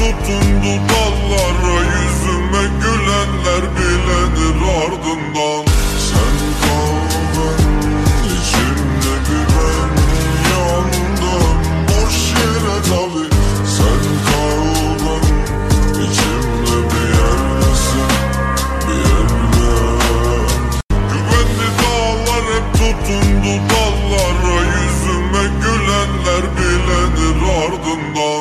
tutundu dallara, yüzüme gülenler bilenir ardından. Sen kaldın içimde, bir ben yandım boş yere tabi. Sen kaldın içimde, bir yerdesin bir yerde. Güvenli dağlar hep tutundu dallara, yüzüme gülenler bilenir ardından.